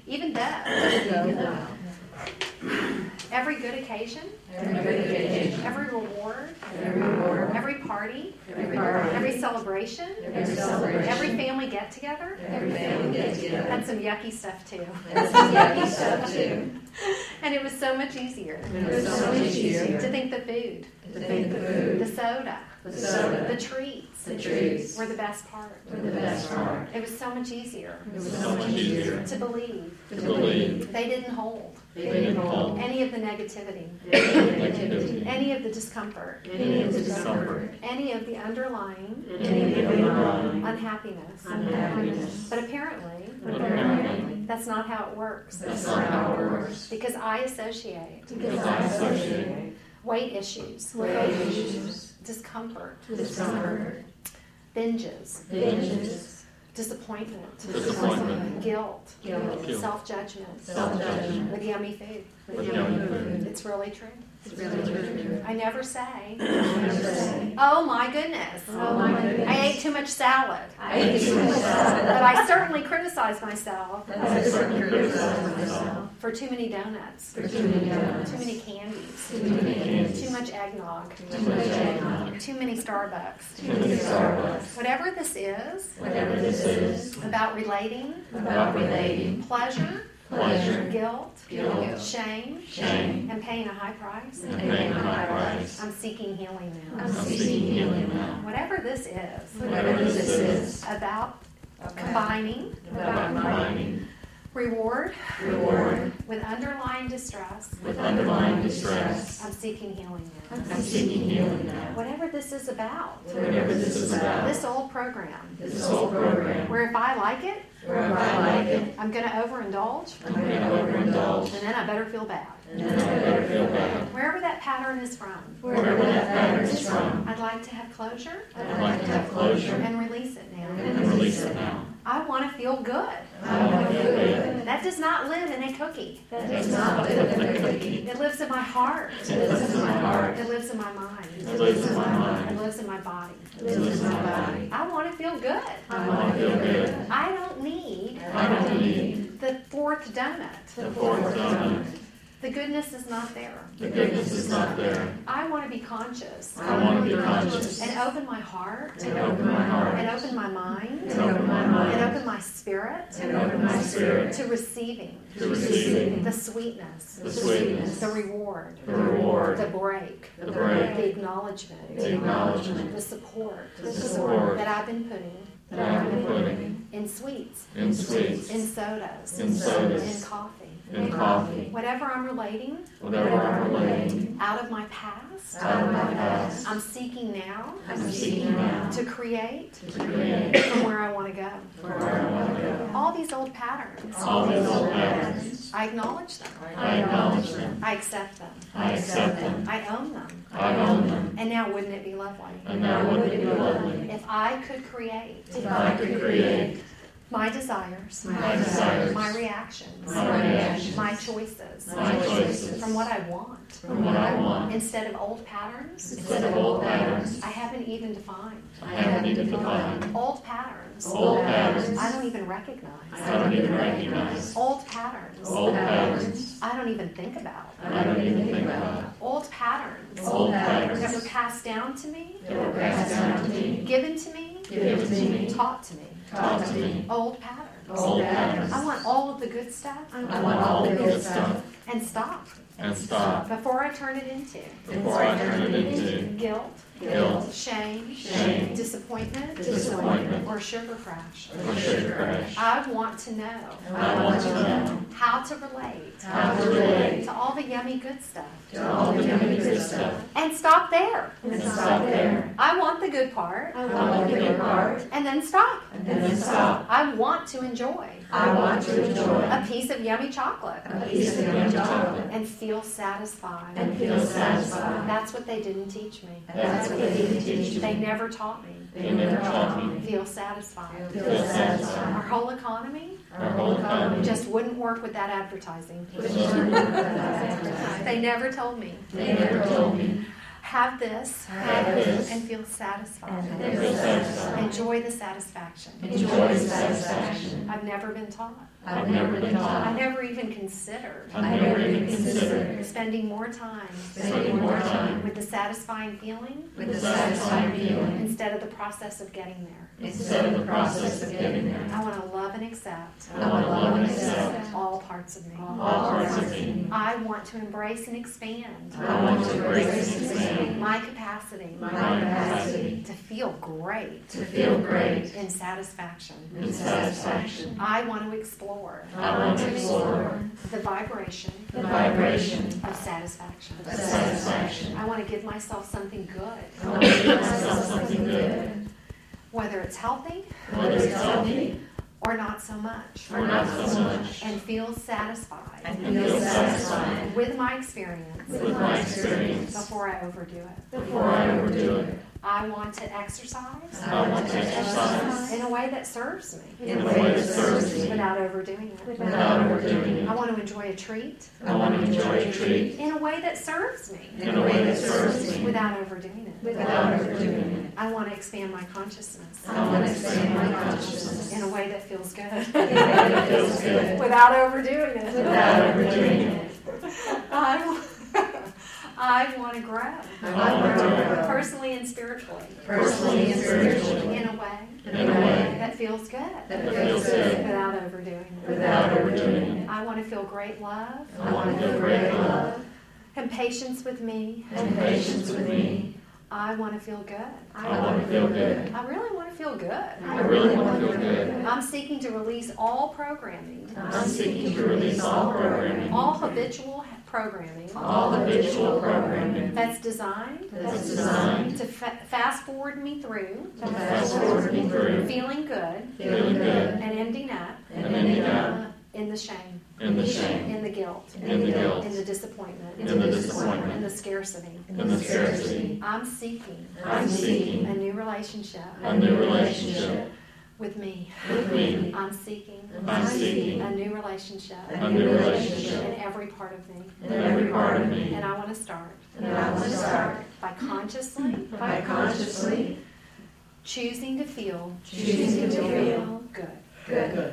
even though. Every good occasion, every reward, every party, every celebration, every family get-together. That's some yucky stuff too. And it was so much easier to think the food, the soda, the treats were the best part. It was so much easier to believe they didn't hold any of the negativity, any of the discomfort, any of the underlying unhappiness. But apparently, that's not how it works. Because I associate weight issues, discomfort, binges, disappointment, guilt, self-judgment with yummy food. It's really true. I never say, oh my goodness, I ate too much salad. But I certainly criticize myself for too many donuts, too many candies, too much eggnog, too many Starbucks. Whatever this is about relating, pleasure, guilt, shame, and paying a high price. I'm seeking healing now. Whatever this is about combining reward with underlying distress. I'm seeking healing now. Whatever this is about. This old program. Where if I like it, I'm going to overindulge. And then I better feel bad. Wherever that pattern is from. I'd like to have closure. And release it now. I want to feel good. That does not live in a cookie. It lives in my heart. It lives in my mind. It lives in my body. I want to feel good. I don't need the fourth donut. The goodness is not there. I want to be conscious. And open my heart. And open my mind. And open my spirit. To receiving. The sweetness. The reward. The break. The acknowledgement. The support. That I've been putting in sweets. In sodas. In coffee. Whatever I'm relating, out of my past, I'm seeking now, to create from where I want to go. All these old patterns, I acknowledge them. I accept them. I own them. And now wouldn't it be lovely? If I could create my desires, my reactions, my choices, from what I want, instead of old patterns, I haven't even defined. Old patterns, I don't even recognize. Old patterns, I don't even think about. Old patterns, that were passed down to me, given to me, taught to me. Old patterns. I want all of the good stuff. And stop. Before I turn it into guilt, shame, disappointment, or sugar crash. I want to know how to relate to all the yummy good stuff. And stop there. I want the good part. And then stop. I want to enjoy a piece of yummy chocolate. And feel satisfied. That's what they didn't teach me. They never taught me. Feel satisfied. Our whole economy just wouldn't work with that advertising. They never told me Have this and feel satisfied. Enjoy the satisfaction. I've never been taught. I never even considered spending more time with the satisfying feeling instead of the process of getting there. I want to love and accept all parts of me. I want to embrace and expand my capacity to feel great in satisfaction. I want to explore the vibration of satisfaction. I want to give myself something good. Whether it's healthy or not so much. And feel satisfied with my experience before I overdo it. I want to exercise in a way that serves me without overdoing it. I want to enjoy a treat in a way that serves me without overdoing it. I want to expand my consciousness in a way that feels good without overdoing it. I want to grow personally and spiritually in a way that feels good without overdoing it. I want to feel great love and patience with me. I want to feel good. I really want to feel good. I'm seeking to release all programming. All habitual programming. That's designed to fast forward me through feeling good and ending up in the shame, in the guilt, in the disappointment, in the scarcity. I'm seeking a new relationship with me. I'm seeking a new relationship in every part of me. And I want to start by consciously choosing to feel good.